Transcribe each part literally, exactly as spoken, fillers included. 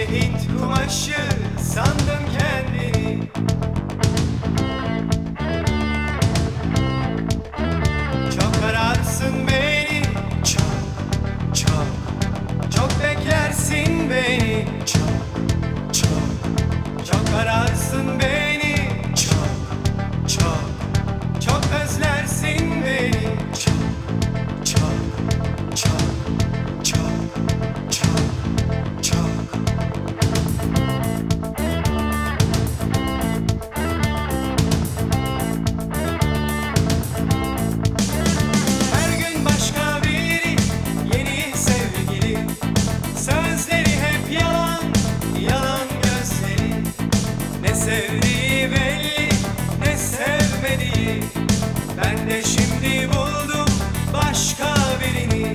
İnce Hint kumaşı sandım kendini. Çok ararsın beni, çok, çok, çok beklersin beni, çok, çok, çok ararsın beni, çok, çok, çok özlersin beni, çok, çok, çok, çok, çok, çok. Her gün başka biri, yeni sevgili. Sözleri hep yalan, yalan gözleri. Ne sevdiği belli, ne sevmediği. Ben de şimdi buldum başka birini.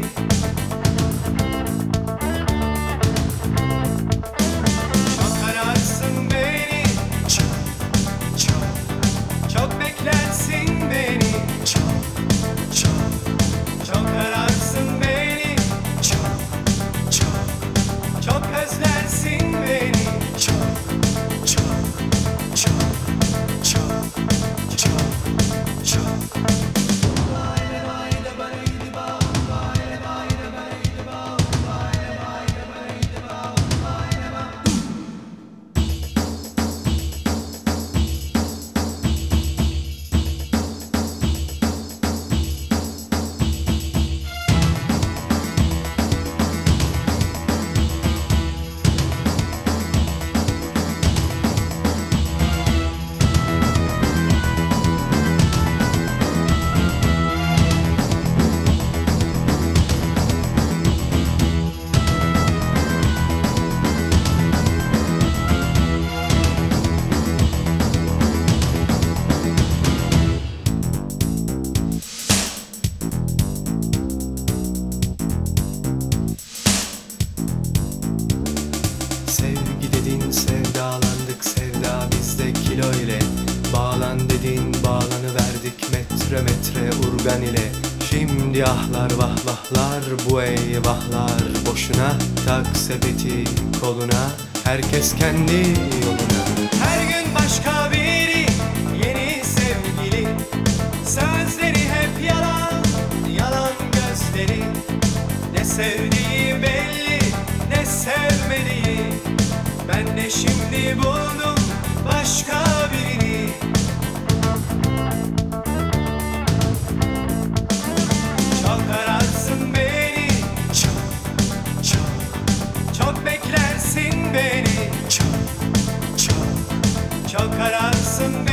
Çok ararsın beni, çok, çok, çok beklersin beni, çok, çok, çok ararsın beni, çok, çok, çok özlersin beni, çok, çok, çok, çok, çok, çok. Sevgi dedin, sevdalandık, sevda bizde kilo ile. Bağlan dedin, bağlanıverdik metre metre urgan ile. Şimdi ahlar vahvahlar, bu eyvahlar boşuna. Tak sepeti koluna, herkes kendi yoluna. Her gün başka biri, yeni sevgili. Sözleri hep yalan, yalan gözleri. Ne sevdiği belli, ne sevmediği. Ben de şimdi buldum başka birini. Çok ararsın beni, çok, çok, çok beklersin beni, çok, çok, çok ararsın